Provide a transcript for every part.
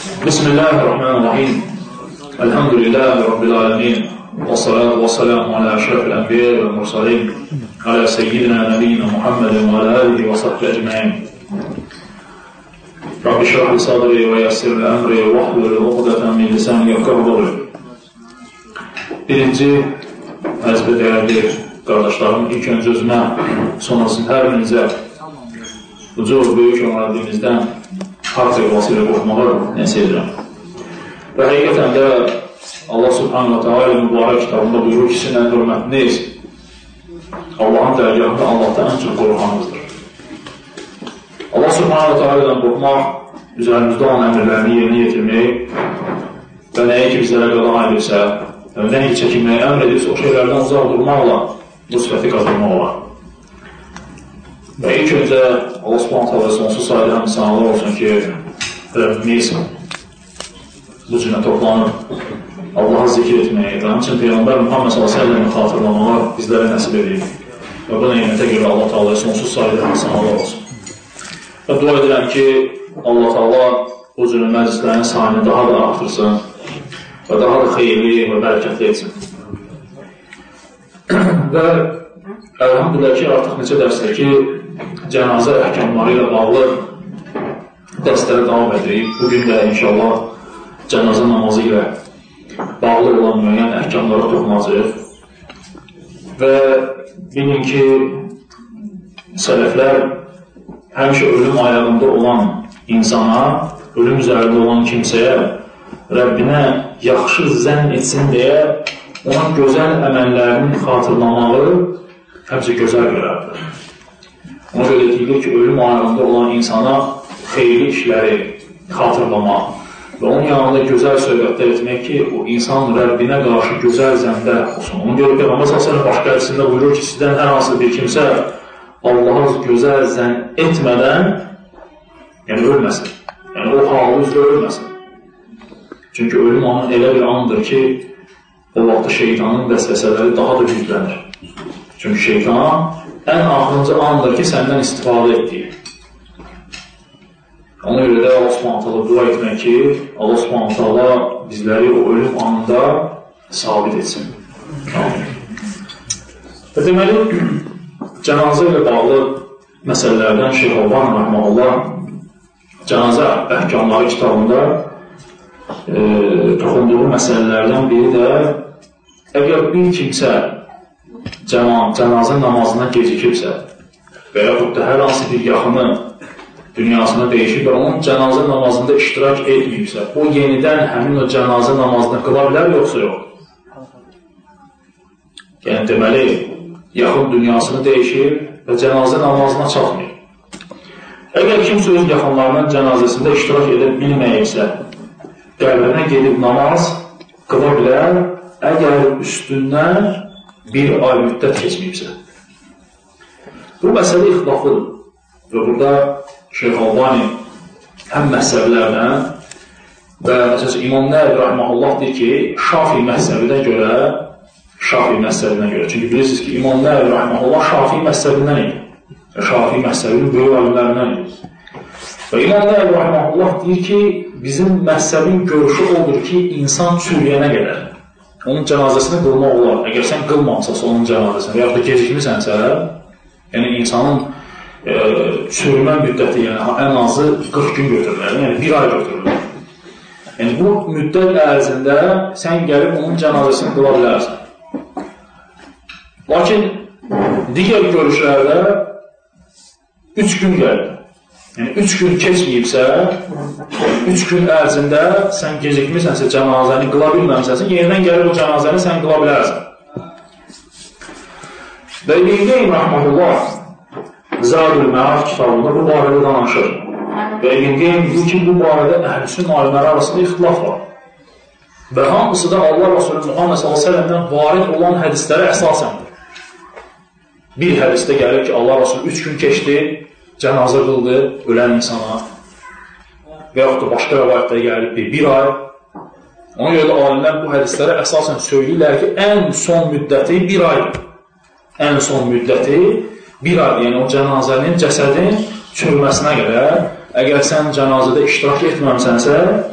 Bismillahirrahmanirrahim. Elhamdülillahi Rabbil alemin. Və salatu və salamu alə əşrafil ənbiyyə və mursalin. Alə seyyidina nəbiyyina Muhammedin və alə alihi və sahbihi ecmaîn. Rabbi şrah li sadri və yessir li əmri və hlul uqdatan min lisani yefqahu qawli. Birinci, əziz və dəyərli qardaşlarım, ilk öncə özümə, sonrasında hər birinizə ucuz böyük ömrədiyimizdən haqq evlasıyla qorxmağa nəsib edirəm. Və həqiqətən də Allah Subhanahu wa Ta'ala mübarək kitabında buyurur ki, sizin ən hörmətiniz Allahın dərgahında Allahdan ən çox qorxanızdır. Allah Subhanahu wa Ta'ala'dan qorxmaq, üzərimizdə olan əmrlərini yerinə yetirmək və nəyə ki bizlərə qadağan edirsə, nəyə çəkinməyə əmr edirsə, o şeylərdən uzaq durmaqla bu sifəti qazanmaq olar. Və ilk öncə Allah Subhanahu Ta'ala sonsuz sayıda həmsanalar olsun ki, Rəbbimiz bu cünə toplanıb Allah'a zikir etməyə və həmçinin Peyğəmbər Muhammed s.ə.v-i xatırlamağa bizlərə nəsib edib. Və bu neymətə görə Allah Ta'ala sonsuz sayıda həmsanalar olsun. Və dua edirəm ki, Allah Ta'ala bu cünə məclislərin sayını daha da artırsın və daha da xeyirli və bərəkətli etsin. Və əlhamdülillah ki, artıq neçə dərsdir ki, cənazə əhkamları ilə bağlı dərslərə davam edirik. Bugün də inşallah cənazə namazı ilə bağlı olan müəyyən əhkamlara toxunacaq. Və bilin ki, sələflər həmişə ölüm ayağında olan insana, ölüm üzərində olan kimsəyə Rəbbinə yaxşı zənn etsin deyə ona gözəl əməllərinin xatırlamağı həmçə gözəl görərdir. Ona görə deyilir ki, ölüm ayağında olan insana xeyirli işləri xatırlamaq və onun yanında gözəl söhbətlər etmək ki, o insan Rəbbinə qarşı gözəl zəndə olsun. Ona görə Peyğəmbər s.ə.v başqa hədisində buyurur ki, sizdən hər hansı bir kimsə Allah'a gözəl zənn etmədən, yəni ölməsin. Yəni o halı üzrə ölməsin. Çünki ölüm onun elə bir andır ki, o vaxtda şeytanın vəsvəsələri daha da güclənir. Çünki şeytan ən axırıncı andır ki, səndən istifadə etdiyi. Ona görə də Allah Subhanahu dua etmək ki, Allah Subhanahu bizləri o ölüm anında sabit etsin. Və deməli, cənazə ilə bağlı məsələlərdən Şeyx Albani rəhməhullah cənazə əhkamları kitabında toxunduğu məsələlərdən biri də əgər bir kimsə cənazə namazına gecikibsə və yaxud da hər hansı bir yaxını dünyasına dəyişib və onun cənazə namazında iştirak etməyibsə, o yenidən həmin o cənazə namazını qıla bilər, yoxsa yox? Yəni deməli, yaxın dünyasını dəyişib və cənazə namazına çatmıyor. Əgər kimsə öz yaxınlarının cənazəsində iştirak edə bilməyibsə, qəbrinə gedib namaz qıla bilər, əgər üstündən bir ay müddət keçməyibsə. Bu məsələ ixtilaflıdır və burada Şeyx Albani həm məhzəblərdən və məsələn İmam Nəvvi rəhməhullah deyir ki, Şafii məhzəbinə görə, çünki bilirsiniz ki, İmam Nəvvi rəhməhullah Şafii məhzəbindən idi. Şafii məhzəbinin böyük alimlərindən idi. Və İmam Nəvvi rəhməhullah deyir ki, bizim məhzəbin görüşü odur ki, insan çürüyənə qədər onun cənazəsini qılmaq olar. Əgər sən qılmamsasa onun cənazəsini və yaxud da gecikmirsənsə, yəni insanın çürümə müddəti, yəni ən azı 40 gün götürürlər, yəni 1 ay götürürlər. Yəni bu müddət ərzində sən gəlib onun cənazəsini qıla bilərsən. Lakin digər görüşlərdə 3 gün gəlir. Yəni 3 gün keçməyibsə, 3 gün ərzində sən gecikmirsənsə, cənazəni qıla bilməmsənsə, yenidən gəlib o cənazəni sən qıla bilərsən. Və İbn Qeym rəhməhullah Zadul Məad kitabında bu barədə danışır. Və İbn Qeym deyir ki, bu barədə əhl-i alimləri arasında ixtilaf var. Və hamısı da Allah Resulü Muhammed s.ə.v-dən varid olan hədislərə əsasəndir. Bir hədisdə gəlir ki, Allah Resulü 3 gün keçdi, cənazə qıldı ölən insana və yaxud da başqa rəvayətdə gəlib bir ay. Ona görə də alimlər bu hədislərə əsasən söyləyirlər ki, ən son müddəti 1 aydır. Ən son müddəti 1 aydır. Yəni o cənazənin, cəsədin çürüməsinə qədər, əgər sən cənazədə iştirak etməmsənsə,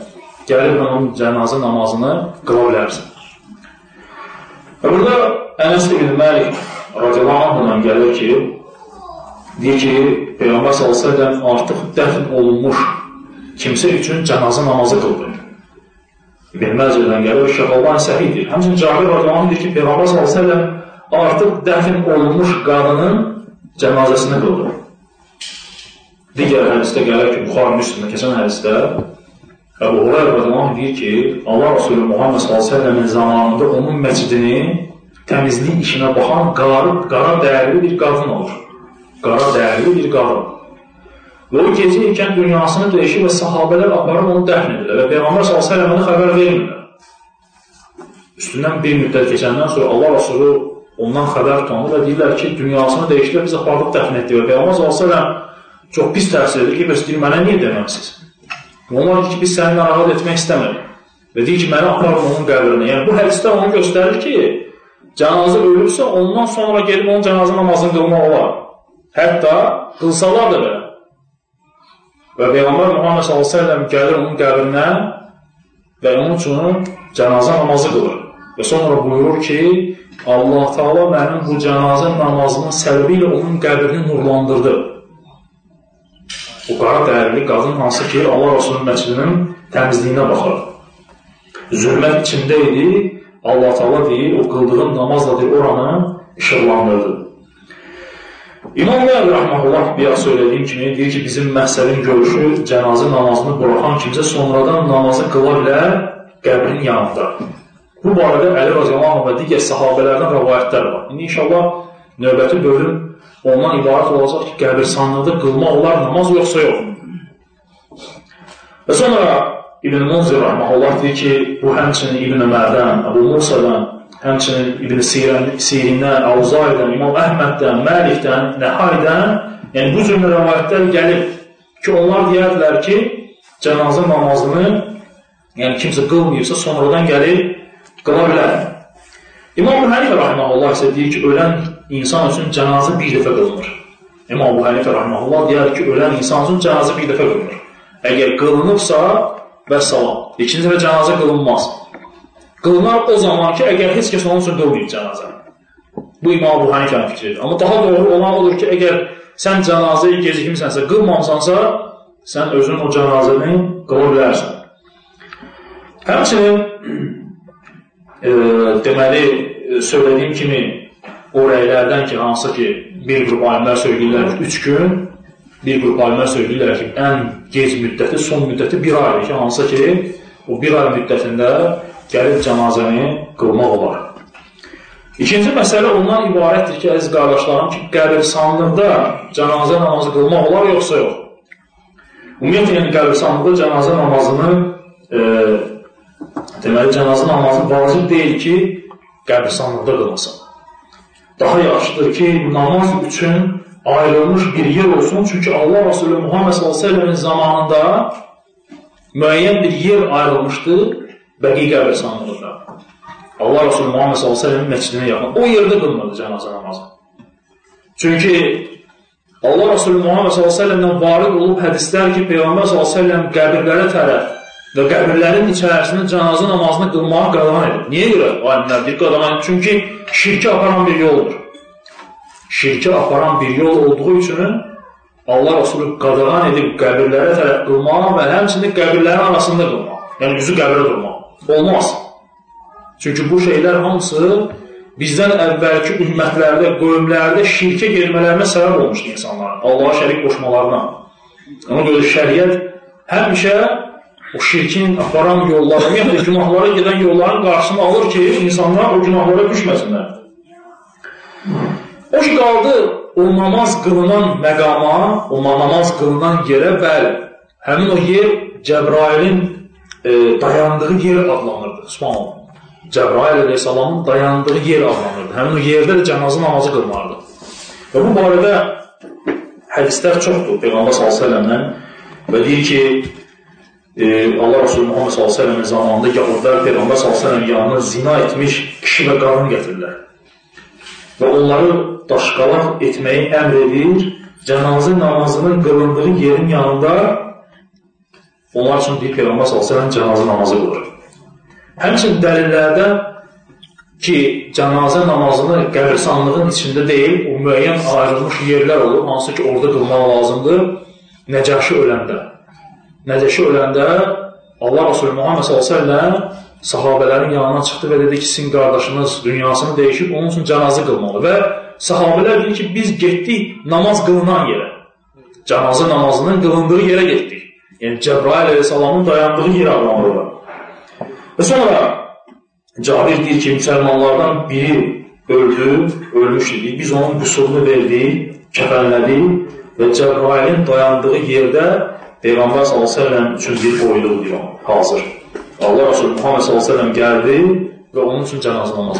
gəlib onun cənazə namazını qıla bilərsən. Və burada Ənəs ibn Məlik radiyallahu anhdan gəlir ki, deyir ki, Peyğəmbər s.ə.v artıq dəfn olunmuş kimsə üçün cənazə namazı qıldı. İbn Məcədən gəlir, Şəxalban səhidir. Həmçinin Cabir radiyallahu anh deyir ki, Peyğəmbər s.ə.v artıq dəfn olunmuş qadının cənazəsini qıldı. Digər hədisdə gəlir ki, Buxari Müslimdə keçən hədisdə Əbu Hurayra radiyallahu anh deyir ki, Allah Resulü Muhammed s.ə.v-in zamanında onun məscidini təmizlik işinə baxan qara dəyərli bir qadın olur. Qara dəyərli bir qadın. Və o gecə ikən dünyasını dəyişir və sahabələr aparıb onu dəfn edirlər və Peyğəmbər s.ə.v-ə xəbər vermirlər. Üstündən bir müddət keçəndən sonra Allah Resulü ondan xəbər tutanır və deyirlər ki, dünyasını dəyişirlər, biz aparıb dəfn etdik və Peyğəmbər s.ə.v çox pis təsir edir ki, bəs deyir, mənə niyə deməmsiz? Onlar deyir ki, biz səni narahat etmək istəmədik və deyir ki, məni aparıb onun qəbrinə. Yəni, bu hədisdə onu göstərir ki, cənazə ölürsə, ondan sonra gelib onun cənazə namazını qılmaq olar. Hətta qılsalar da belə. Və Peyğəmbər Muhammed s.ə.v gəlir onun qəbrinə və onun üçün cənazə namazı qılır. Və sonra buyurur ki, Allah Teala mənim bu cənazə namazının səbəbi ilə onun qəbrini nurlandırdı. O qara dəyərli qadın hansı ki, Allah Resulü'nün məscidinin təmizliyinə baxır. Zülmət içində idi, Allah Teala deyir, o qıldığın namazla deyir, oranı işıqlandırdı. İmam Nəvvi Rəhməhullah bir az söylədiyim kimi deyir ki, bizim məhzəbin görüşü cənazə namazını buraxan kimsə sonradan namazı qıla bilər qəbrin yanında. Bu barədə Əli radiyallahu anh və digər sahabələrdən rəvayətlər var. İndi inşallah növbəti bölüm ondan ibarət olacaq ki, qəbirstanlıqda qılmaq olar namaz yoxsa yox. Və sonra İbn Munzir Rəhməhullah deyir ki, bu həmçinin İbn Ömərdən, Əbu Musadan, həmçinin İbn Sirindən, Avzaydan, İmam Əhməddən, Məlikdən, Nəhaydən, yəni bu cümlə rəvayətlər gəlib ki, onlar deyərlər ki, cənazə namazını, yəni kimsə qılmayıbsa, sonradan gəlib qıla bilər. İmam Hənifə Rəhməhullah isə deyir ki, ölən insan üçün cənazə bir dəfə qılınır. İmam Hənifə Rəhməhullah deyər ki, ölən insan üçün cənazə bir dəfə qılınır. Əgər qılınıbsa, və salam, ikinci dəfə cənazə qılınmaz. Qılınar o zaman ki, əgər heç kəs onun üçün qılmayıb cənazə. Bu İmam Əbu Hənifənin fikridir. Amma daha doğru olan odur ki, əgər sən cənazəyi gecikmirsənsə, qılmamsansa, sən özün o cənazəni qıla bilərsən. Həmçinin deməli, söylədiyim kimi o rəylərdən ki, hansı ki, bir qrup alimlər söyləyirlər ki, 3 gün, bir qrup alimlər söyləyirlər ki, ən gec müddəti, son müddəti 1 aydır ki, hansı ki, o 1 ay müddətində gəlib cənazəni qılmaq olar. İkinci məsələ ondan ibarətdir ki, əziz qardaşlarım ki, qəbirstanlıqda cənazə namazı qılmaq olar, yoxsa yox. Ümumiyyətlə, yəni qəbirstanlıqda cənazə namazını deməli, cənazə namazı vacib deyil ki, qəbirstanlıqda qılmasın. Daha yaxşıdır ki, namaz üçün ayrılmış bir yer olsun. Çünki Allah Resulü Muhammed s.ə.v-in zamanında müəyyən bir yer ayrılmışdı Bəqi qəbirstanlığında. Allah Resulü Muhammed s.ə.v-in məscidinə yaxın. O yerdə qılmırdı cənazə namazı. Çünki Allah Resulü Muhammed s.ə.v-dən varid olub hədislər ki, Peyğəmbər s.ə.v qəbirlərə tərəf və qəbirlərin içərisində cənazə namazını qılmağa qadağan edir. Niyə görə? Alimlər deyir, qadağan edir. Çünki şirkə aparan bir yoldur. Şirkə aparan bir yol olduğu üçün Allah Resulü qadağan edib qəbirlərə tərəf qılmağa və həmçinin qəbirlərin arasında qılmağa. Yəni, üzü qəbirə durmaq. Olmaz. Çünki bu şeylər hamısı bizdən əvvəlki ümmətlərdə, qövmlərdə şirkə gelmələrinə səbəb olmuşdu insanların. Allaha şərik qoşmalarına. Ona görə şəriət həmişə o şirkin aparan yolları, yəni günahlara gedən yolların qarşısını alır ki, insanlar o günahlara düşməsinlər. O ki, qaldı o namaz qılınan məqama, o namaz qılınan yerə bəli, həmin o yer Cəbrailin dayandığı yer adlanırdı. Subhanallah. Cəbrail əleyhissalamın dayandığı yer adlanırdı. Həmin o yerdə də cənazə namazı qılınardı. Və bu barədə hədislər çoxdur Peyğəmbər s.ə.v-dən və deyir ki, Allah Resulü Muhammed s.ə.v-in zamanında yahudlar Peyğəmbər s.ə.v yanına zina etmiş kişi və qadın gətirirlər. Və onları daşqalaq etməyi əmr edir, cənazə namazının qılındığı yerin yanında onlar üçün deyib Peyğəmbər s.ə.v cənazə namazı qılır. Həmçinin dəlillərdə ki, cənazə namazını qəbirstanlığın içində deyil, o müəyyən ayrılmış yerlər olur, hansı ki, orada qılmaq lazımdır. Nəcəşi öləndə Allah Resulü Muhammed s.ə.v sahabələrin yanına çıxdı və dedi ki, sizin qardaşınız dünyasını dəyişib, onun üçün cənazə qılmalı və sahabələr deyir ki, biz getdik namaz qılınan yerə, cənazə namazının qılındığı yerə getdik. Yəni, Cəbrail əleyhissalamın dayandığı yer adlanırlar. Və sonra Cabir deyir ki, müsəlmanlardan biri ölmüşdür. Biz onun qüsurunu verdik, kəfənlədik və Cəbrailin dayandığı yerdə Peyğəmbər s.ə.v üçün bir qoyuluq deyir, hazır. Allah Resulü Muhammed s.ə.v gəldi və onun üçün cənazə namazı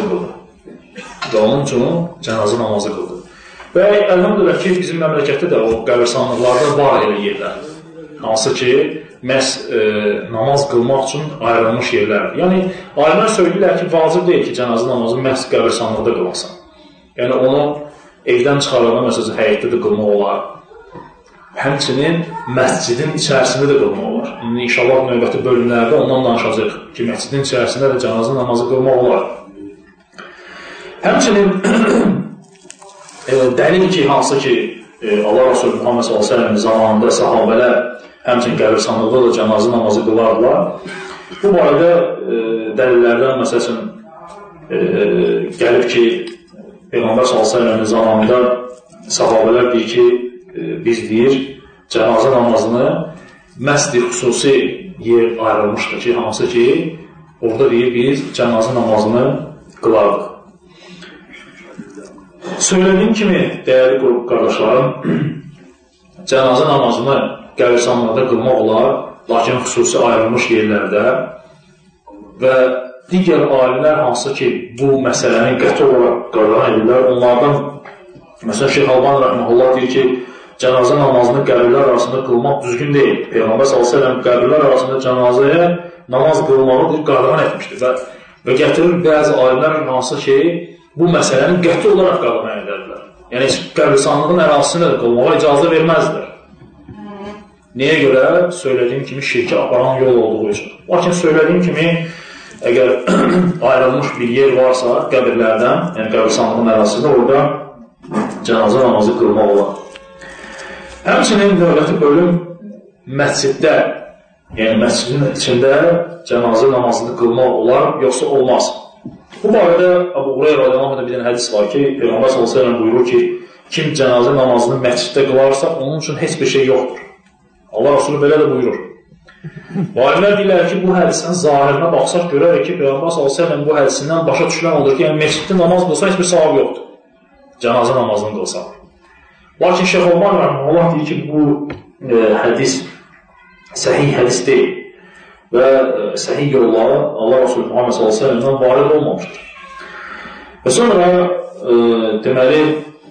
qıldı. Və əlhamdülillah ki, bizim məmləkətdə də o qəbirstanlıqlarda var elə yerlər. Hansı ki, məhz namaz qılmaq üçün ayrılmış yerlərdir. Yəni, alimlər söyləyirlər ki, vacib deyil ki, cənazə namazı məhz qəbirstanlıqda qılasan. Yəni, onu evdən çıxarana, məsələn, həyətdə də qılmaq olar. Həmçinin məscidin içərisində də qılmaq olar. İndi inşallah növbəti bölümlərdə ondan danışacaq ki, məscidin içərisində də cənazə namazı qılmaq olar. Həmçinin dəlil ki, hansı ki, Allah Resulü Muhammed s.ə.v zamanında sahabələr həmçinin qəbirstanlıqda da cənazə namazı qılardılar. Bu barədə dəlillərdən məsələn gəlib ki, Peyğəmbər s.ə.v zamanında sahabələr deyir ki, biz deyir, cənazə namazını məscid xüsusi yer ayrılmışdır ki, hansı ki, orada deyir, biz cənazə namazını qılardıq. Söylədiyim kimi, dəyərli qardaşlarım, cənazə namazını qəbirstanlıqda qılmaq olar, lakin xüsusi ayrılmış yerlərdə və digər alimlər hansı ki, bu məsələni qəti olaraq qadağan edirlər, onlardan, məsələn, Şeyx Albani rəhməhullah deyir ki, cənazə namazını qəbirlər arasında qılmaq düzgün deyil. Peyğəmbər s.ə.v qəbirlər arasında cənazəyə namaz qılmağı qadağan etmişdir və gətirir bəzi alimlər hansı ki, bu məsələni qəti olaraq qadağan edərlər. Yəni, qəbirstanlığın ərazisində də qılmağa icazə verməzlər. Nəyə görə? Söylədiyim kimi şirkə aparan yol olduğu üçün. Lakin söylədiyim kimi, əgər ayrılmış bir yer varsa qəbirlərdən, yəni qəbirstanlığın ərazisində orada cənazə namazı qılmaq olar. Həmçinin növbəti bölüm məsciddə, yəni məscidin içində cənazə namazını qılmaq olar, yoxsa olmaz. Bu barədə Əbu Hureyra radiyallahu anh bir hədis var ki, Peyğəmbər s.ə.v buyurur ki, kim cənazə namazını məsciddə qılarsa, onun üçün heç bir şey yoxdur. Allah Resulü belə də buyurur. Alimlər deyirlər ki, bu hədisin zahirinə baxsaq görərək ki, Peyğəmbər s.ə.v bu hədisindən başa düşülən olur ki, yəni məsciddə namaz qılsa heç bir savab yoxdur. Cənazə namazını qılsa. Lakin Şeyx Albani rəhməhullah deyir ki, bu hədis səhih hədis deyil və səhih yolları Allah Resulü Muhammed s.ə.v-dən varid olmamışdır. Və sonra deməli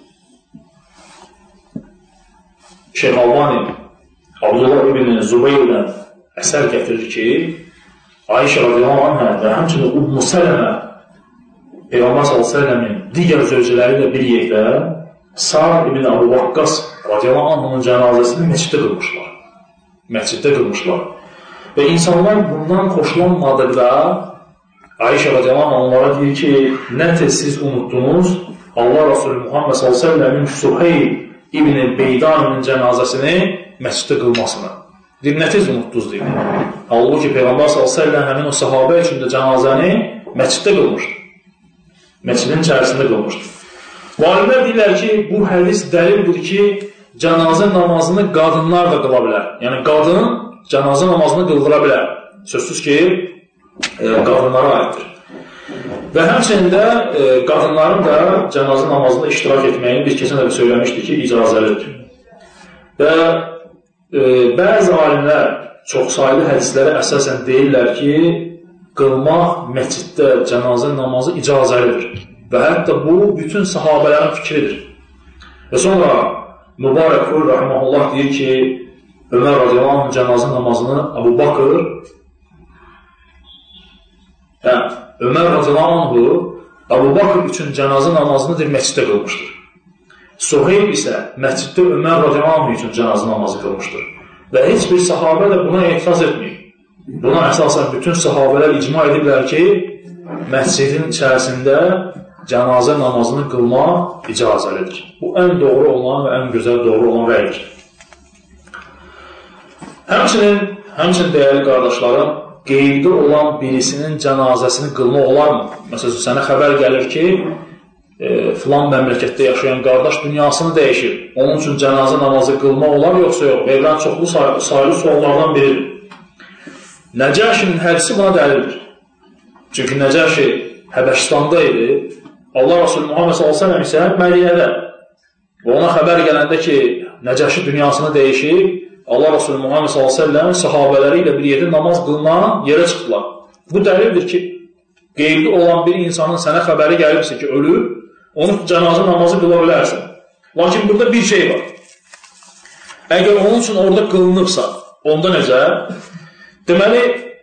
Şeyx Albani Abdullah ibn Zübeyrdən əsər gətirir ki, Ayşə radiyallahu anhə və həmçinin Ümmü Sələmə Peyğəmbər s.ə.v-in digər zövcələri ilə bir yerdə Sa'd ibn Əbu Vaqqas radiyallahu anhının cənazəsini məsciddə qılmışlar. Və insanlar bundan xoşlanmadıqda Ayşə radiyallahu anh onlara deyir ki, nə tez siz unutdunuz Allah Resulü Muhammed s.ə.v-in Suheyb ibn Beydanın cənazəsini məsciddə qılmasını. Deyir, nə tez unutdunuz deyir. Halbuki Peyğəmbər s.ə.v həmin o sahabə üçün də cənazəni məsciddə qılmışdır. Məscidin içərisində qılmışdır. Alimlər deyirlər ki, bu hədis dəlildir ki, cənazə namazını qadınlar da qıla bilər. Yəni, qadın cənazə namazını qıldıra bilər. Sözsüz ki, qadınlara aiddir. Və həmçinin də qadınların da cənazə namazında iştirak etməyini biz keçən dəfə söyləmişdik ki, icazəlidir. Və bəzi alimlər çoxsaylı hədislərə əsasən deyirlər ki, qılmaq məsciddə cənazə namazı icazəlidir. Və hətta bu, bütün sahabələrin fikridir. Və sonra Mübarək Fur rəhməhullah deyir ki, Ömər radiyallahu anh cənazə namazını Əbu Bakır Ömər radiyallahu anh Əbu Bakır üçün cənazə namazını məsciddə qılmışdır. Suheyb isə məsciddə Ömər radiyallahu anh üçün cənazə namazı qılmışdır. Və heç bir sahabə də buna etiraz etməyib. Buna əsasən bütün sahabələr icma ediblər ki, məscidin içərisində cənazə namazını qılmaq icazəlidir. Bu ən doğru olan və ən gözəl doğru olan rəydir. Həmçinin dəyərli qardaşlarım, qeybdə olan birisinin cənazəsini qılmaq olarmı? Məsələn, sənə xəbər gəlir ki, filan məmləkətdə yaşayan qardaş dünyasını dəyişir. Onun üçün cənazə namazı qılmaq olar, yoxsa yox? Verilən çoxlu sayılı suallardan biridir. Nəcəşinin hədisi buna dəlildir. Çünki Nəcəşi Həbəşistanda idi. Allah Resulü Muhammed s.ə.v isə Mədiyyədə. Və ona xəbər gələndə ki, Nəcəşi dünyasını dəyişib, Allah Resulü Muhammed s.ə.v sahabələri ilə bir yerdə namaz qılınan yerə çıxdılar. Bu dəlildir ki, qeybli olan bir insanın sənə xəbəri gəlibsə ki, ölüb, onun cənazə namazı qıla bilərsən. Lakin burada bir şey var. Əgər onun üçün orada qılınıbsa, onda necə? Deməli,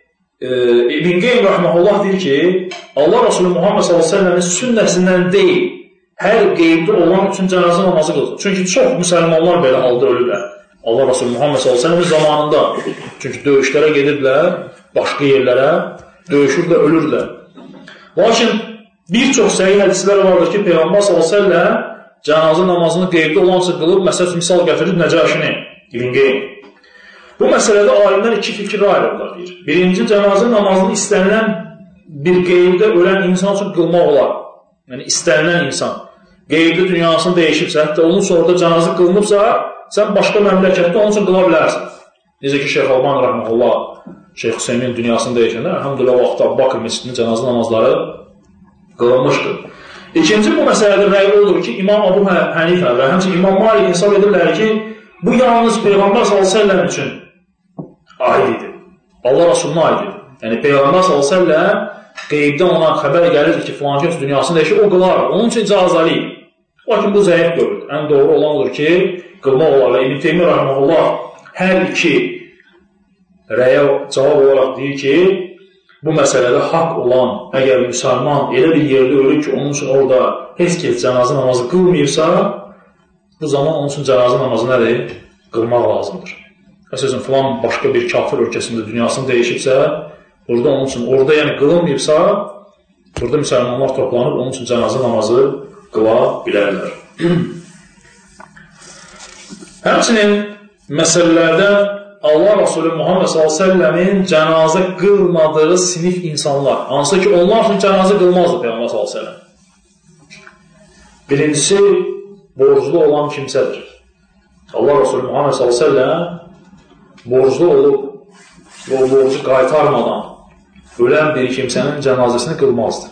İbn Qeym rəhməhullah deyir ki, Allah Resulü Muhammed s.ə.v-in sünnəsindən deyil, hər qeybdə olan üçün cənazə namazı qılır. Çünki çox müsəlmanlar belə halda ölürlər. Allah Resulü Muhammed s.ə.v-in zamanında. Çünki döyüşlərə gedirdilər, başqa yerlərə, döyüşürlər, ölürlər. Lakin bir çox səhih hədislər vardır ki, Peyğəmbər s.ə.v cənazə namazını qeybdə olansa qılıb, məsəl misal gətirir Nəcəşini, İbn Qeym. Bu məsələdə alimlər iki fikirlə ayrılırlar deyir. Birinci, cənazə namazını istənilən bir qeybdə ölən insan üçün qılmaq olar. Yəni, istənilən insan qeybdə dünyasını dəyişibsə, hətta onun sonra da cənazə qılınıbsa, sən başqa məmləkətdə onun üçün qıla bilərsən. Necə ki, Şeyx Alban rəhməhullah, Şeyx Hüseynin dünyasını dəyişəndə, əlhamdülillah, o vaxtda Bakır məscidinin cənazə namazları qılınmışdır. İkinci, bu məsələdə rəy olur ki, İmam Abu Hənifə və həmçinin İmam Malik hesab edirlər ki, bu yalnız Peyğəmbər s.ə.v üçün aid idi. Allah Rasuluna aid idi. Yəni, Peyğəmbər s.ə.v qeybdən ona xəbər gəlir ki, filan kəs dünyasını dəyişir, o qılar. Onun üçün icazəli idi. Lakin bu zəif görür. Ən doğru olan olur ki, qılmaq olar. İbn Teymiyyə rəhməhullah hər iki rəyə cavab olaraq deyir ki, bu məsələdə haqq olan, əgər müsəlman elə bir yerdə ölür ki, onun üçün orada heç kəs cənazə namazı qılmayırsa, bu zaman onun üçün cənazə namazı nədir? Qılmaq lazımdır. Məsələn, filan başqa bir kafir ölkəsində dünyasını dəyişibsə, burada onun üçün, orada yəni qılınmayıbsa, burada müsəlmanlar toplanıb, onun üçün cənazə namazı qıla bilərlər. Həmçinin məsələlərdə Allah Resulü Muhammed s.ə.v-in cənazə qılmadığı sinif insanlar, hansı ki, onlar üçün cənazə qılmazdı Peyğəmbər s.ə.v. Birincisi, borclu olan kimsədir. Allah Resulü Muhammed s.ə.v borclu olub, o borcu qaytarmadan ölən bir kimsənin cənazəsini qılmazdı.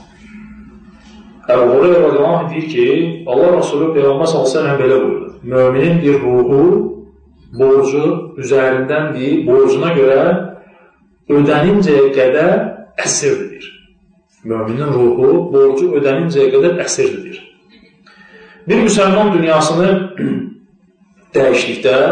Əbu Hureyra radiyallahu anh deyir ki, Allah Resulü Peyğəmbər s.ə.v belə buyurdu. Müminin bir ruhu borcu üzərindəndir, borcuna görə ödənincəyə qədər əsirdir. Müminin ruhu borcu ödənincəyə qədər əsirdir. Bir müsəlman dünyasını dəyişdikdə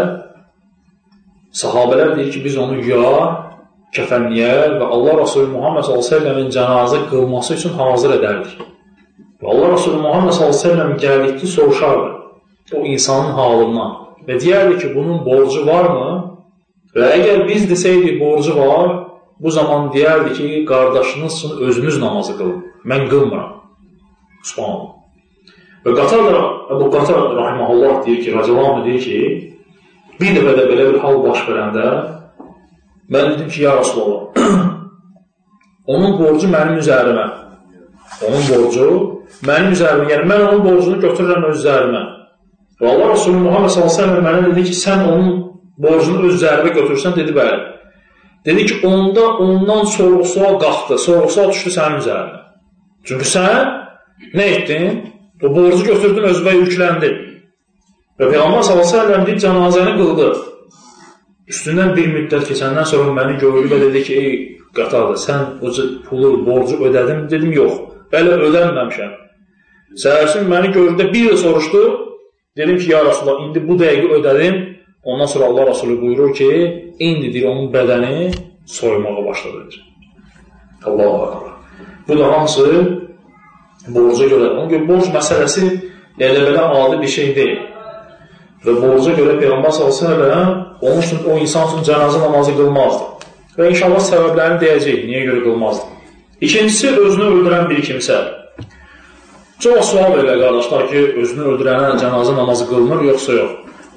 sahabələr deyir ki, biz onu yuyar, kəfənləyər və Allah Resulü Muhammed s.ə.v-in cənazə qılması üçün hazır edərdik. Və Allah Resulü Muhammed s.ə.v gəldikdə soruşardı o insanın halından və deyərdi ki, bunun borcu varmı? Və əgər biz desəydik borcu var, bu zaman deyərdi ki, qardaşınız üçün özünüz namazı qılın. Mən qılmıram. Subhanallah. Və Əbu Qatar rahiməhullah deyir ki, radiyallahu deyir ki, bir dəfə də belə bir hal baş verəndə mən dedim ki, ya Rasulallah, onun borcu mənim üzərimə. Onun borcu mənim üzərimə. Yəni, mən onun borcunu götürürəm öz üzərimə. Və Allah Resulü Muhammed s.ə.v mənə dedi ki, sən onun borcunu öz üzərimə götürürsən, dedi bəli. Dedi ki, onda ondan sorğu-sual qalxdı, sorğu-sual düşdü sənin üzərinə. Çünki sən nə etdin? O borcu götürdün, özünə yükləndi. Və Peyğəmbər s.ə.v deyib, cənazəni qıldı. Üstündən bir müddət keçəndən sonra məni gördü və dedi ki, ey Qatarda, sən o pulu, borcu ödədin? Dedim, yox, bəli ödənməmişəm. Səhərsin məni gördü, bir də soruşdu, dedim ki, ya Rasulullah, indi bu dəqiqə ödədim. Ondan sonra Allah Rasulü buyurur ki, indi deyir, onun bədəni soymağa başladı. Allah'a bakar. Bu da hansı borca görə. Onun görə borc məsələsi elə belə adi bir şey deyil. Və borca görə Peyğəmbər s.ə.v onun üçün, o insan üçün cənazə namazı qılmazdı. Və inşallah səbəblərini deyəcək, niyə görə qılmazdı. İkincisi, özünü öldürən bir kimsə. Çox sual verir qardaşlar ki, özünü öldürənə cənazə namazı qılınır, yoxsa yox.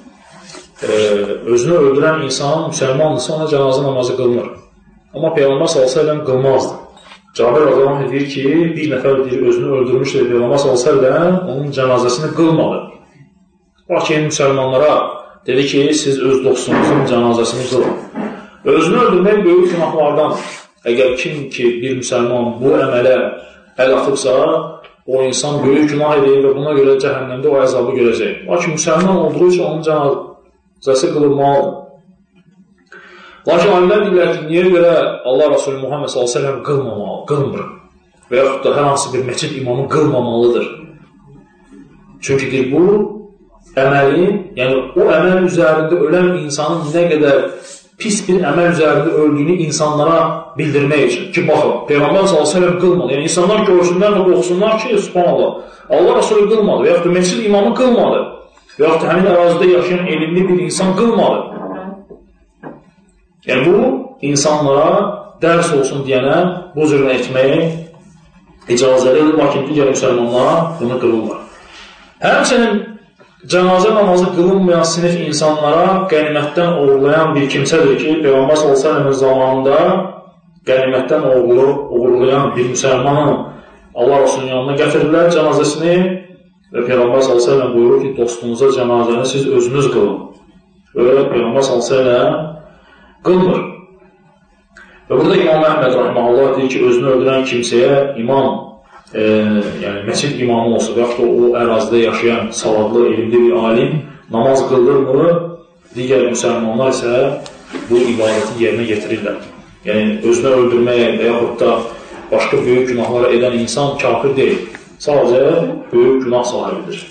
Özünü öldürən insan müsəlmandırsa, ona cənazə namazı qılınır. Amma Peyğəmbər s.ə.v qılmazdı. Cabir radiyallahu anh deyir ki, bir nəfər deyir, özünü öldürmüşdür Peyğəmbər s.ə.v onun cənazəsini qılmadı. Lakin müsəlmanlara dedi ki, siz öz dostunuzun cənazəsini qılın. Özünü öldürmək böyük günahlardan. Əgər kim ki, bir müsəlman bu əmələ əl atıbsa, o insan böyük günah edəyir və buna görə cəhənnəmdə o əzabı görəcək. Lakin müsəlman olduğu üçün onun cənazəsi qılınmalıdır. Lakin alimlər deyirlər ki, niyə görə Allah Resulü Muhammed s.ə.v qılmır və yaxud da hər hansı bir məscid imamı qılmamalıdır. Çünki deyir, bu əməli, yəni o əməl üzərində ölən insanın nə qədər pis bir əməl üzərində öldüyünü insanlara bildirmək üçün. Ki, baxın, Peyğəmbər s.ə.v qılmadı. Yəni, insanlar görsünlər və qoxsunlar ki, subhanallah, Allah Resulü qılmadı və yaxud da məscid imamı qılmadı və yaxud da həmin ərazidə yaşayan elmli bir insan qılmadı. Yəni, bu, insanlara dərs olsun deyənə bu cürünə etməyi icazəlidir, lakin digər müsəlmanlara bunu qılırlar. Həmçinin cənazə namazı qılınmayan sinif insanlara qənimətdən uğurlayan bir kimsədir ki, Peyğəmbər s.ə.v zamanında qənimətdən uğurlayan bir müsəlmanı Allah Rasulunun yanına gətirirlər cənazəsini və Peyğəmbər s.ə.v buyurur ki, dostunuza cənazəni siz özünüz qılın. Və Peyğəmbər s.ə.v qılmır. Və burada İmam Əhməd rahiməhullah deyir ki, özünü öldürən kimsəyə imam, yəni məscid imamı olsa və yaxud da o ərazidə yaşayan savadlı, elmli bir alim namaz qıldırmır, digər müsəlmanlar isə bu ibadəti yerinə getirirlər. Yəni, özünü öldürməyə və yaxud da başqa böyük günahlara edən insan kafir deyil. Sadəcə böyük günah sahibidir.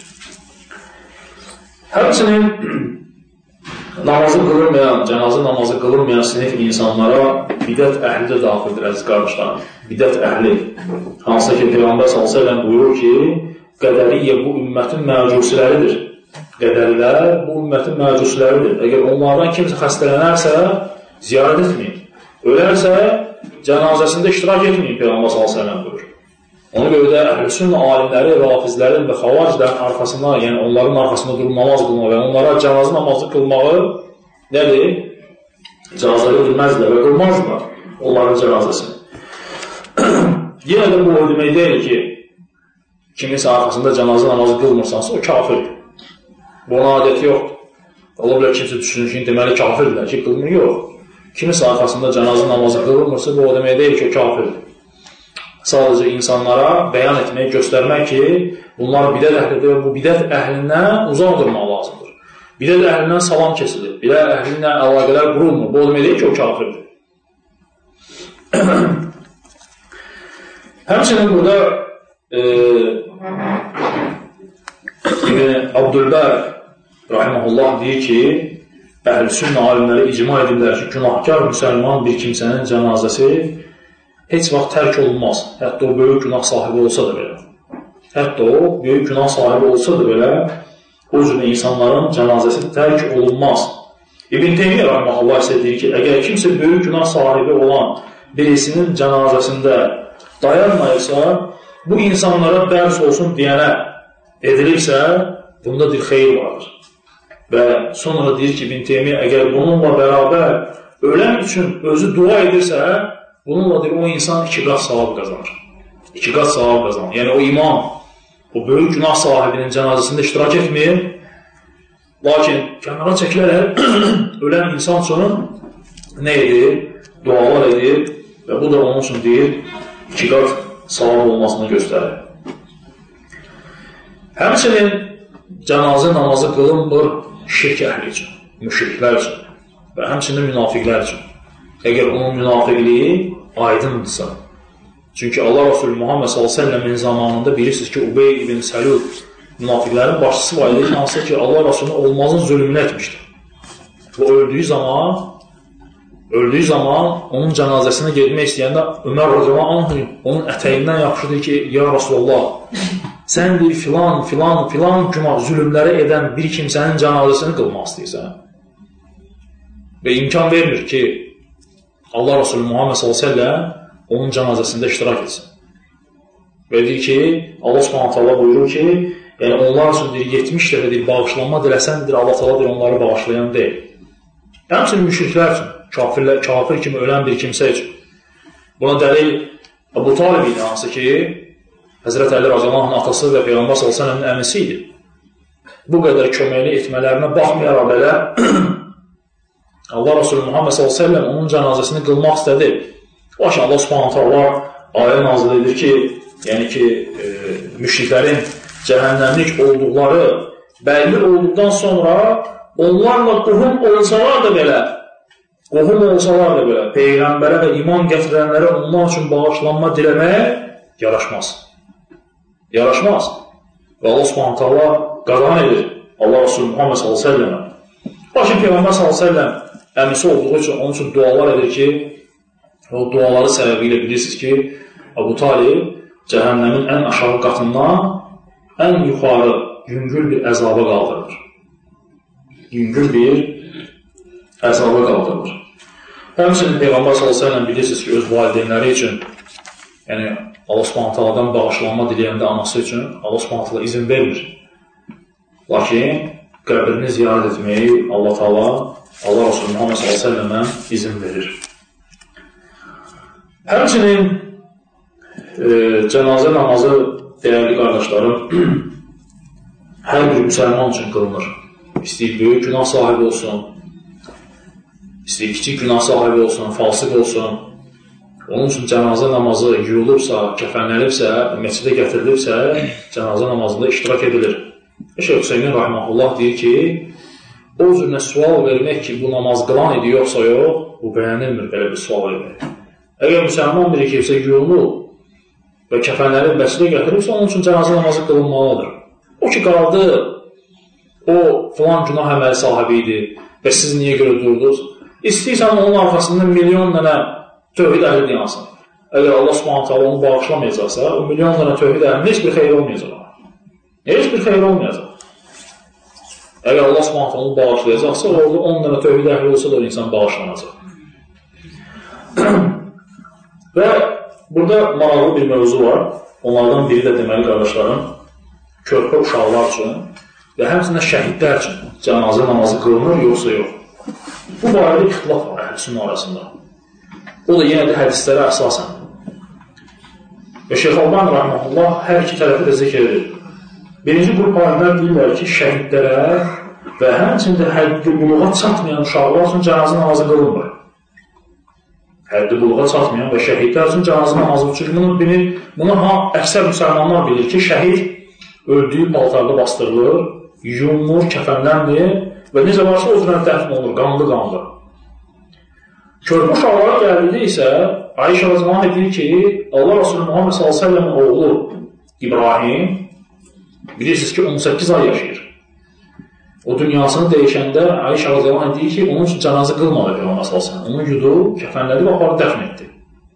Həmçinin namazı qılınmayan, cənazə namazı qılınmayan sinif insanlara bidət əhli də daxildir, əziz qardaşlarım. Bidət əhli. Hansısa ki, Peyğəmbər s.ə.v buyurur ki, qədəriyyə bu ümmətin məcusiləridir. Qədərilər bu ümmətin məcusiləridir. Əgər onlardan kimsə xəstələnərsə, ziyarət etməyin. Ölərsə, cənazəsində iştirak etməyin, Peyğəmbər s.ə.v buyurur. Ona görə də əhl-i-sünnə alimləri, rafizlərin və xavaclərin arxasında, yəni onların arxasında durub namaz qılmağı və onlara cənazə namazı qılmağı nədir? Cənazəli bilməzlər və qılmazlar onların cənazəsini. Yenə də bu demək deyil ki, kiminsə arxasında cənazə namazı qılmırsansa, o kafirdir. Bunun adəti yoxdur. Ola bilər kimsə düşünür ki, deməli kafirdirlər ki, qılmır, yox. Kiminsə arxasında cənazə namazı qılmırsa, bu demək deyil ki, o kafirdir. Sadəcə insanlara bəyan etmək, göstərmək ki, bunlar bidət əhlidir və bu bidət əhlindən uzaq durmaq lazımdır. Bidət əhlindən salam kesilir, bidət əhlindən əlaqələr qurulmur. Bu demək deyil ki, o kafirdir. Həmçinin burada Abdülbər rahiməhullah deyir ki, əhl-i-sünnə alimləri icma edirlər ki, günahkar müsəlman bir kimsənin cənazəsi heç vaxt tərk olunmaz. Hətta o böyük günah sahibi olsa da belə. Hətta o böyük günah sahibi olsa da belə, o cürə insanların cənazəsi tərk olunmaz. İbn Teymiyyə rahiməhullah isə deyir ki, əgər kimsə böyük günah sahibi olan birisinin cənazəsində dayanmayırsa, bu insanlara dərs olsun deyənə edilirsə, bunda bir xeyir vardır. Və sonra deyir ki, İbn Teymiyyə əgər bununla bərabər ölən üçün özü dua edirsə, bununla deyir, o insan 2 qat savab qazanır. 2 qat savab qazanır. Yəni o imam, o böyük günah sahibinin cənazəsində iştirak etmir, lakin kənara çəkilərək ölən insan üçün nə edir? Dualar edir və bu da onun üçün deyir, 2 qat savab olmasını göstərir. Həmçinin cənazə namazı qılınmır şirk əhli üçün, müşriklər üçün və həmçinin münafiqlər üçün. Əgər onun münafiqliyi aydındırsa. Çünki Allah Resulü Muhammed s.ə.v-in zamanında bilirsiniz ki, Ubey ibn Səlul münafiqlərin başçısı var idi ki, hansı ki, Allah Resulü olmazın zülmünü etmişdir. Və öldüyü zaman onun cənazəsinə gedmək istəyəndə Ömər radiyallahu anh onun ətəyindən yapışdı ki, ya Resulullah, sən bir filan günah zülmləri edən bir kimsənin cənazəsini qılmaq istəyirsən. və imkan vermir ki, Allah Resulü Muhammed s.ə.v onun cənazəsində iştirak etsin. Və deyir ki, Allah s.ə.v buyurur ki, yəni onlar üçün 70 dəfə deyir, bağışlanma diləsən, Allah s.ə.v onları bağışlayan deyil. Həmçinin müşriklər üçün, kafir kimi ölən bir kimsə üçün. Buna dəlil Əbu Talib idi, hansı ki, Həzrət Əli Rəziyallahunun atası və Peyğəmbər s.ə.v-in əmisi idi. Bu qədər köməkli etmələrinə baxmayaraq belə Allah Resulü Muhammed s.ə.v onun cənazəsini qılmaq istədi. Lakin Allah s.ə.v ayə nazil edir ki, yəni ki, müşriklərin cəhənnəmlik olduqları bəlli olduqdan sonra onlarla qohum olsalar da belə, Peyğəmbərə və iman gətirənlərə onlar üçün bağışlanma diləməyə yaraşmaz. Yaraşmaz. Və Allah s.ə.v qadağan edir Allah Resulü Muhammed s.ə.v. Lakin Peyğəmbər s.ə.v əmisi olduğu üçün onun üçün dualar edir ki, o duaları səbəbilə bilirsiniz ki, Əbu Talib cəhənnəmin ən aşağı qatından ən yuxarı yüngül bir əzaba qaldırılır. Yüngül bir əzaba qaldırılır. Həmçinin Peyğəmbər s.ə.v bilirsiniz ki, öz valideynləri üçün, yəni Allah s.ə.v-dən bağışlanma diləyəndə anası üçün Allah s.ə.v izin vermir. Lakin qəbrini ziyarət etməyi Allah Resulü Muhammed s.ə.və izin verir. Həmçinin cənazə namazı, dəyərli qardaşlarım, hər bir müsəlman üçün qılınır. İstəyir böyük günah sahibi olsun, istəyir kiçik günah sahibi olsun, fasıq olsun. Onun üçün cənazə namazı yuyulubsa, kəfənlənibsə, məscidə gətirilibsə, cənazə namazında iştirak edilir. Şeyh Hüseymin Rahiməhullah deyir ki, o cürünə sual vermək ki, bu namaz qılan idi, yoxsa yox, bu bəyənilmir belə bir sual vermək. Əgər müsəlman biri kimsə yuyulub və kəfənləri məscidə gətiribsə, onun üçün cənazə namazı qılınmalıdır. O ki, qaldı, o filan günah əməli sahibi idi və siz niyə görə durdunuz? İstəyirsən onun arxasında milyon dənə tövhid əhli deyansın. Əgər Allah Subhanahu onu bağışlamayacaqsa, o milyon dənə tövhid əhlinin heç bir xeyri olmayacaq. Heç bir xeyri olmayacaq. Əgər Allah Subhanahu onu bağışlayacaqsa, orada 10 dənə tövhid əhli olsa da o insan bağışlanacaq. Və burada maraqlı bir mövzu var. Onlardan biri də deməli qardaşlarım, körpə uşaqlar üçün və həmçinin şəhidlər üçün cənazə namazı qılınır, yoxsa yox. Bu barədə ixtilaf var əhlüsünnə arasında. O da yenə də hədislərə əsasən. Və Şeyx Albani Rahiməhullah hər iki tərəfi də zikr edir. Birinci qrup alimlər deyirlər ki, şəhidlərə və həmçində həddi buluğa çatmayan uşaqlar üçün cənazə namazı qılınmır. Həddi buluğa çatmayan və şəhidlər üçün cənazə namazı çünki bunu əksər müsəlmanlar bilir ki, şəhid öldüyü paltarda bastırılır, yumur, kəfənlənmir və necə varsa o cürən dəfn olur, qanlı. Körpə uşaqlara gəldiyi isə Ayşə Rəziyallahu deyir ki, Allah Resulü Muhammed s.ə.v-in oğlu İbrahim bilirsiniz ki, 18 ay yaşayır. O dünyasını dəyişəndə Ayşə Rəziyallahu deyir ki, onun üçün cənazə qılmadı Peyğəmbər s.ə.v. Onu yudu, kəfənləri və aparı dəfn etdi.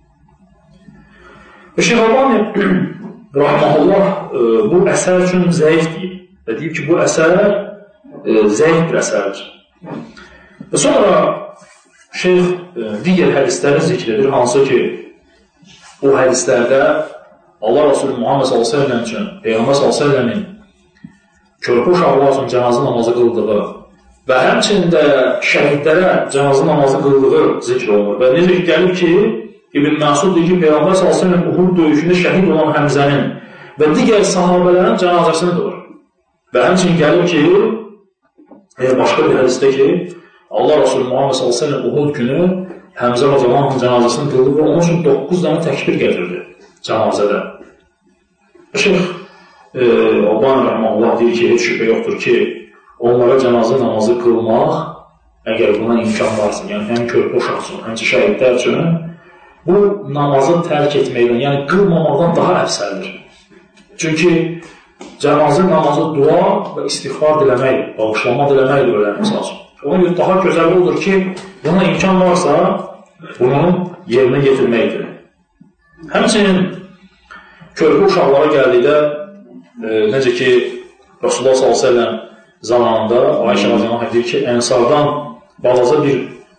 Və Şeyx Albani Rahiməhullah bu əsər üçün zəif deyib və deyib ki, bu əsər zəif bir əsərdir. Və sonra Şeyx digər hədisləri zikr edir, hansı ki, bu hədislərdə Allah Resulü Muhammed s.ə.v üçün Peyğəmbər s.ə.v-in körpə uşaqlar üçün cənazə namazı qıldığı və həmçində şəhidlərə cənazə namazı qıldığı zikr olunur. Və necə ki, gəlib ki, İbn Məsud deyir ki, Peyğəmbər s.ə.v Uhud döyüşündə şəhid olan Həmzənin və digər sahabələrin cənazəsini qılır. Və həmçinin gəlib ki, başqa bir hədisdə ki, Allah Resulü Muhammed s.ə.v Uhud günü Həmzə Rəziyallahunun cənazəsini qıldı və onun üçün 9 dənə təkbir gətirdi cənazədə. Şeyx Albani Rahiməhullah deyir ki, heç şübhə yoxdur ki, onlara cənazə namazı qılmaq, əgər buna imkan varsa, yəni həm körpə uşaq üçün, həm şəhidlər üçün, bu namazı tərk etməkdən, yəni qılmamaqdan daha əfsəldir. Çünki cənazə namazı dua və istiğfar diləmək, bağışlanma diləmək öyrənmək lazım. Ona görə daha gözəl odur ki, buna imkan varsa, bunu yerinə getirməkdir. Həmçinin körpə uşaqlara gəldikdə, necə ki, Rasulullah s.ə.v zamanında Ayşə Rəziyallahu deyir ki, Ənsardan balaca bir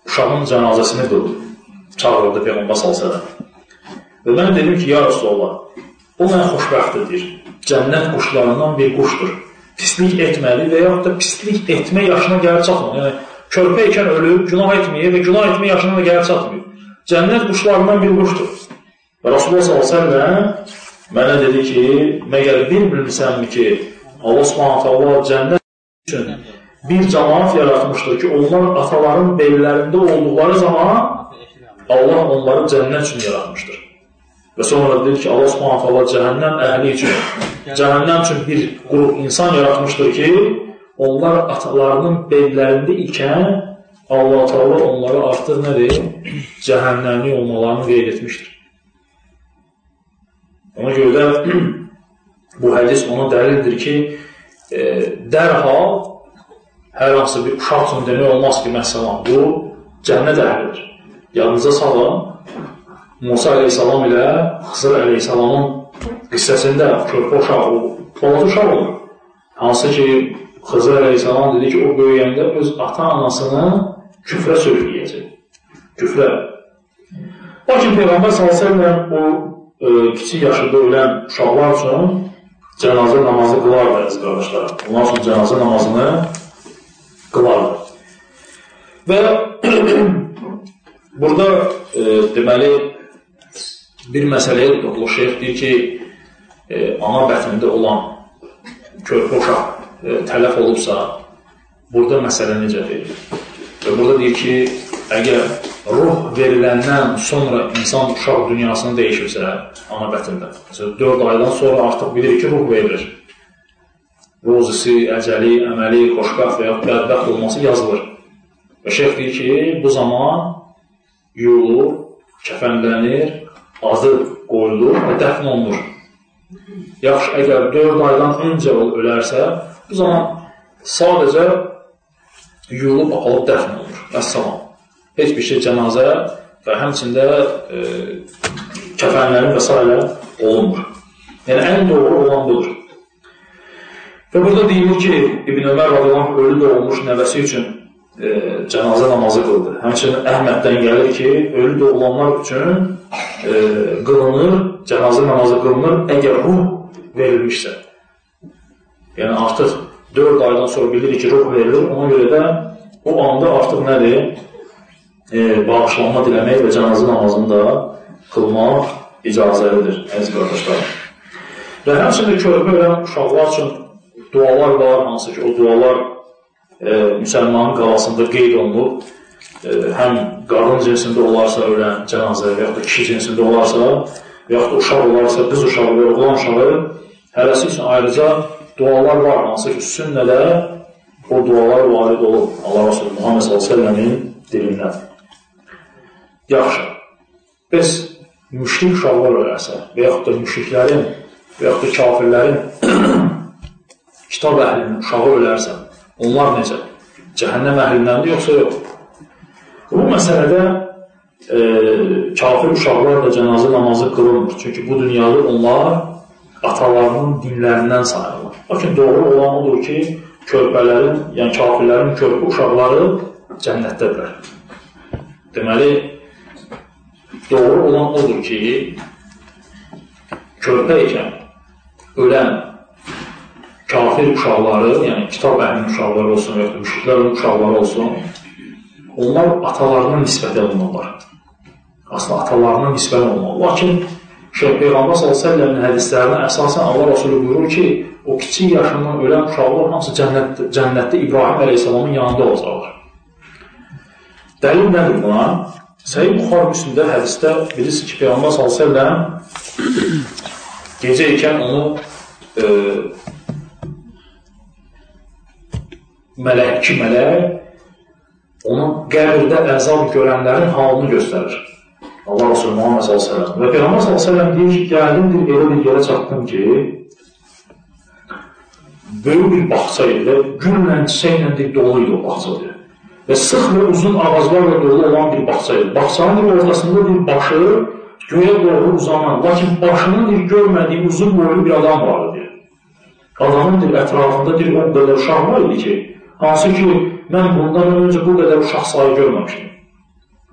uşağın cənazəsini qıldı, çağırdı Peyğəmbər s.ə.v. Və mən dedim ki, ya Rasulallah, o mənə xoşbəxtdir, deyir. Cənnət quşlarından bir quşdur. Pislik etməli və yaxud da pislik etmə yaşına gəlib çatmır. Yəni, körpə ikən ölüb, günah etməyir və günah etmə yaşına da gəlib çatmır. Cənnət quşlarından bir quşdur. Və Rasulullah s.ə.v. mənə dedi ki, məgər bilmirmisənmi ki, Allah s.ə.v. cənnət üçün bir cəmaat yaratmışdır ki, onlar ataların bellərində olduqları zaman Allah onları cənnət üçün yaratmışdır. Və sonra dedi ki, Allah s.ə.v. cəhənnəm əhli üçün, cəhənnəm üçün bir qrup insan yaratmışdır ki, onlar atalarının bellərində ikən Allah-u onları artıq nədir? Cəhənnəmli olmalarını qeyd etmişdir. Ona görə də bu hədis ona dəlildir ki, dərhal hər hansı bir uşaq üçün demək olmaz ki, məsələn, bu cənnət əhlidir. Yadınıza salın, Musa əleyhissalam ilə Xızır əleyhissalamın qissəsində körpə uşaq, balat uşaq olur. Hansı ki, Xızır əleyhissalam dedi ki, o böyüyəndə öz ata-anasını küfrə sürükləyəcək. Küfrə. Lakin Peyğəmbər s.ə.v. o kiçik yaşında ölən uşaqlar üçün cənazə namazı qılardı, əziz qardaşlar. Onlar üçün cənazə namazını qılardı. Və burada deməli, bir məsələyə toxunur. Şeyx deyir ki, ana bətnində olan körpə uşaq tələf olubsa, burada məsələ necədir? Və burada deyir ki, əgər ruh veriləndən sonra insan uşaq dünyasını dəyişirsə, ana bətnində, 4 aydan sonra artıq bilir ki, ruh verilir. Rozisi, əcəli, əməli, xoşbəxt və ya bədbəxt olması yazılır. Və şeyx deyir ki, bu zaman yuyulur, kəfənlənir, adı qoyulur və dəfn olunur. Yaxşı, əgər 4 aydan öncə ölərsə, bu zaman sadəcə yuyulub, apalıb dəfn olunur. Əssalam. Heç bir şey cənazə və həmçində kəfənlərin və s. olunmur. Yəni, ən doğru olan budur. Və burada deyilir ki, İbn Ömər radiyallahu ölü doğulmuş nəvəsi üçün cənazə namazı qıldı. Həmçinin Əhməddən gəlir ki, ölü doğulanlar üçün qılınır, cənazə namazı qılınır, əgər ruh verilmişsə. Yəni, artıq 4 aydan sonra bilirik ki, ruh verilir, ona görə də o anda artıq nədir? Bağışlanma diləmək və cənazə namazını da qılmaq icazəlidir, əziz qardaşlar. Və həmçinin körpə ölən uşaqlar üçün dualar var, hansı ki, o dualar müsəlmanın qalasında qeyd olunub, həm qadın cinsində olarsa ölən cənazə və yaxud da kişi cinsində olarsa və yaxud da uşaq olarsa, qız uşağı və oğlan uşağı hərəsi üçün ayrıca dualar var, hansı ki, sünnədə o dualar varid olub Allah Resulü Muhammed s.ə.v-in dilindən. Yaxşı, biz müşrik uşaqlar ölərsə və yaxud da müşriklərin və yaxud da kafirlərin kitab əhlinin uşağı ölərsə, onlar necə? Cəhənnəm əhlindəndir, yoxsa yox? Bu məsələdə kafir uşaqlar da cənazə namazı qılınmır. Çünki bu dünyada onlar atalarının dinlərindən sayılır. Lakin doğru olan odur ki, körpələrin, yəni kafirlərin körpə uşaqları cənnətdədirlər. Deməli, doğru olan odur ki, körpə ikən ölən kafir uşaqları, yəni kitab əhlinin uşaqları olsun, yoxdur, müşriklərin uşaqları olsun, onlar atalarına nisbət olunurlar. Aslında atalarına nisbət olunurlar. Lakin Peyğəmbər s.ə.v-in hədislərinə əsasən Allah Resulü buyurur ki, o kiçik yaşından ölən uşaqlar hamısı cənnətdə İbrahim əleyhissalamın yanında olacaqlar. Dəlil nədir buna? Səhih Buxar Müslimdə hədisdə bilirsiniz ki, Peyğəmbər s.ə.v gecə ikən onu iki mələk onun qəbirdə əzab görənlərin halını göstərir. Allah Resulü Muhammed s.ə.v. Və Peyğəmbər s.ə.v deyir ki, gəldimdir, elə bir yerə çatdım ki, böyük bir bağça idi və güllə, çiçəklə dolu idi o bağça idi. Və sıx və uzun ağaclarla dolu olan bir bağça idi. Bağçanın ortasında bir başı göyə doğru uzanan, lakin başının görmədiyi uzun boylu bir adam vardı. Adamın ətrafında o qədər uşaq var idi ki, hansı ki, mən bundan öncə bu qədər uşaq sayı görməmişdim.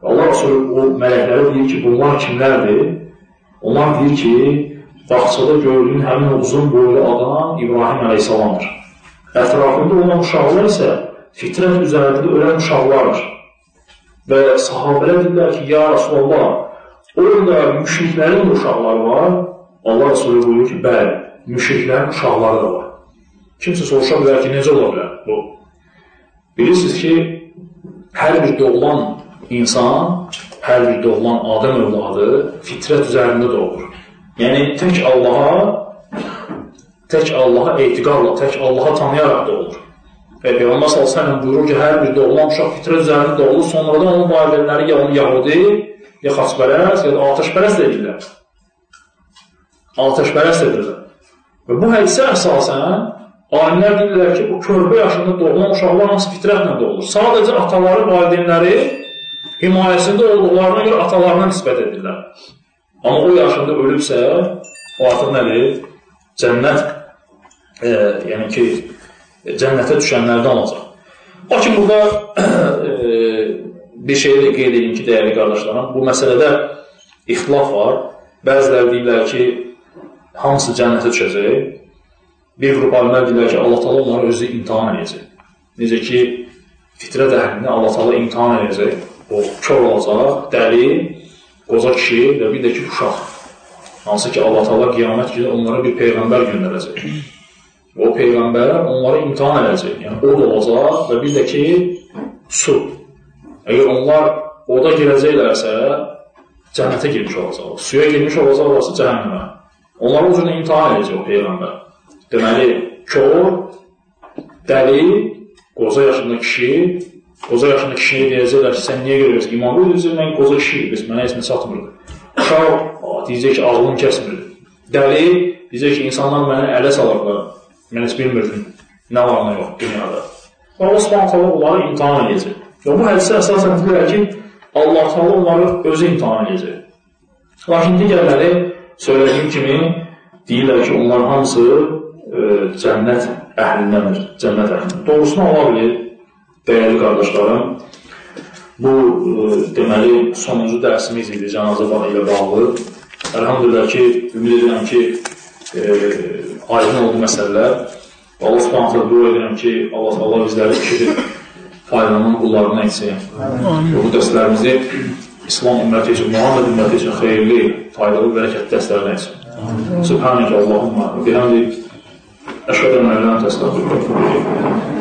Allah Resulü o mələklərə deyir ki, bunlar kimlərdir? Onlar deyir ki, bağçada gördüyün həmin uzun boylu adam İbrahim əleyhissalamdır. Ətrafında olan uşaqlar isə fitrət üzərində ölən uşaqlardır. Və sahabələr deyirlər ki, ya Rasulallah, orada müşriklərin uşaqları var. Allah Resulü buyurur ki, bəli, müşriklərin uşaqları da var. Kimsə soruşa bilər ki, necə ola bilər bu? Bilirsiniz ki, hər bir doğulan insan, hər bir doğulan Adəm övladı fitrət üzərində doğur. Yəni, tək Allaha etiqadla, tək Allaha tanıyaraq doğur. Və Peyğəmbər s.ə.v buyurur ki, hər bir doğulan uşaq fitrət üzərində doğulur, sonradan onun valideynləri ya onu Yahudi, ya xaçpərəst, ya da atəşpərəst edirlər. Atəşpərəst edirlər. Və bu hədisə əsasən, alimlər deyirlər ki, bu körpə yaşında doğulan uşaqlar hansı fitrətlə doğulur. Sadəcə ataları, valideynləri himayəsində olduqlarına görə atalarına nisbət edirlər. Amma o yaşında ölübsə, o artıq nədir? Cənnət, yəni ki, cənnətə düşənlərdən olacaq. Lakin burada bir şeyi də qeyd edeyim ki, dəyərli qardaşlarım, bu məsələdə ixtilaf var. Bəziləri deyirlər ki, hamısı cənnətə düşəcək. Bir qrup alimlər deyirlər ki, Allah Taala onları özü imtihan edəcək. Necə ki, fitrət əhlini Allah Taala imtihan edəcək. O kör olacaq, dəli, qoca kişi və bir də ki, uşaq. Hansı ki, Allah Taala qiyamət günü onlara bir peyğəmbər göndərəcək. O peyğəmbər onları imtihan edəcək. Yəni, od olacaq və bir də ki, su. Əgər onlar oda girəcəklərsə, cənnətə girmiş olacaq. Suya girmiş olacaqlarsa cəhənnəmə. Onları o cürlə imtihan edəcək o peyğəmbər. Deməli, kör, dəli, qoca yaşında kişi, qoca yaşında kişiyə deyəcəklər ki, sən niyə görürsən? İman qoyursan, mən qoca kişiyim, mənə heç nə çatmırdı. Uşaq deyəcək ki, ağlım kəsmirdi. Dəli deyəcək ki, insanlar mənə ələ salırlar. Mən heç bilmirdim, nə var, nə yox dünyada. Allah s.ə.v onları imtihan edəcək. Və bu hədisə əsasən deyirlər ki, Allah s.ə.v onları özü imtihan edəcək. Lakin digərləri söylədiyim kimi deyirlər ki, onlar hamısı cənnət əhlindəndir, cənnət əhlindəndir. Doğrusunu ola bilir, dəyərli qardaşlarım, bu deməli sonuncu dərsimiz idi cənazə bağı ilə bağlı. Əlhamdülillah ki, ümid edirəm ki, aydın oldu məsələlər. Allah s.ə.v dua edirəm ki, Allah bizləri işidir, faydalanın qullarına etsin. Bu dərslərimizi İslam ümməti üçün, Muhammed ümməti üçün xeyirli, faydalı, bərəkətli dərslərlə etsin. Subhanəkə Allahumma, bihamdik, əşhədən ələn təstəğfirullah.